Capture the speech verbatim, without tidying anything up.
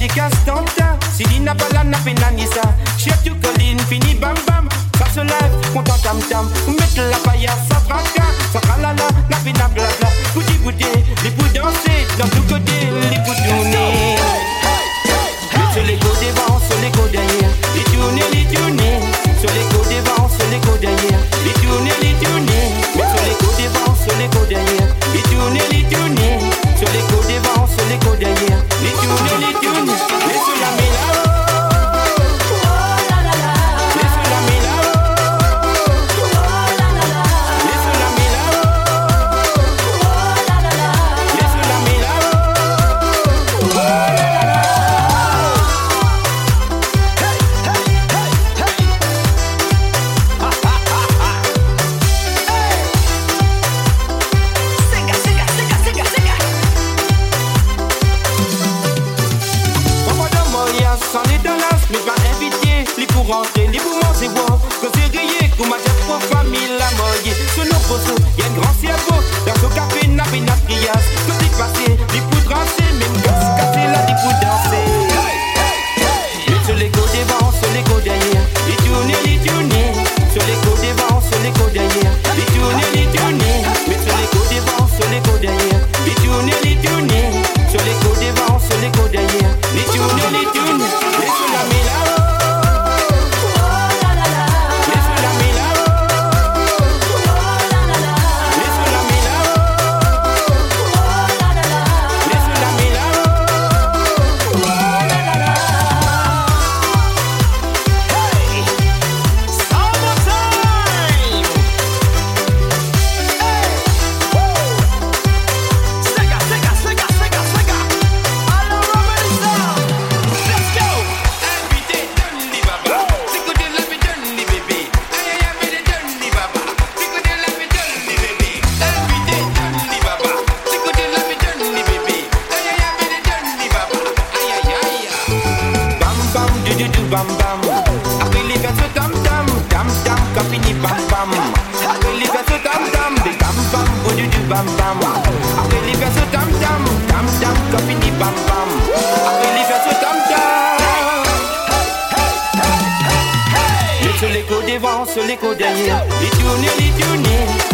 délicat standard. Si il n'a pas la nappe et nanissa, chef du colline, fini bam bam. Ça se lève, content tam tam. Mettre la paillasse, ça fracas. Ça tralala, nappe et nappe blabla. Bouti bouti, les poules danser. Dans tout côté, les poules tourner. Sur les côtés devant, sur les côtés derrière. Les tourner, les tourner. Sur les côtés devant, sur les côtés derrière. Les tourner, les tourner. Mais sur les côtés devant, sur les côtés derrière. Les tourner, les tourner. Sur les côtés devant, sur les côtés derrière. Les tourner, les tourner. Mais sur la méla. Rentrer, les poumons c'est bon, que c'est grillé, qu'on m'a déjà pour famille la moyenne. Sur nos poteaux, y'a un grand cerveau, dans ce café, n'a pas n'a criasse. Que t'es passé, les poudres rancées, même gosse cassé là, des poudres dansées. Mais sur les côtés devant, sur les côtés derrière, les tourner, les tourner. Sur les côtés devant, sur les côtés derrière, les tourner, les tourner. Mais sur les côtés devant, sur les côtés derrière, les tourner, les tourner. Sur les côtés devant, sur les côtés derrière, les tourner, les tourner. Mais sur la méla. Bam bam, après les verses tam tam, tam tam, quand fini bam bam. Après les verses tam tam, des bam bam, au du du bam bam. Après les verses tam tam, tam tam, quand fini bam bam. Après les verses tam tam. Mais sur les côtés devant, sur les côtés derrière, les tourner, les tourner.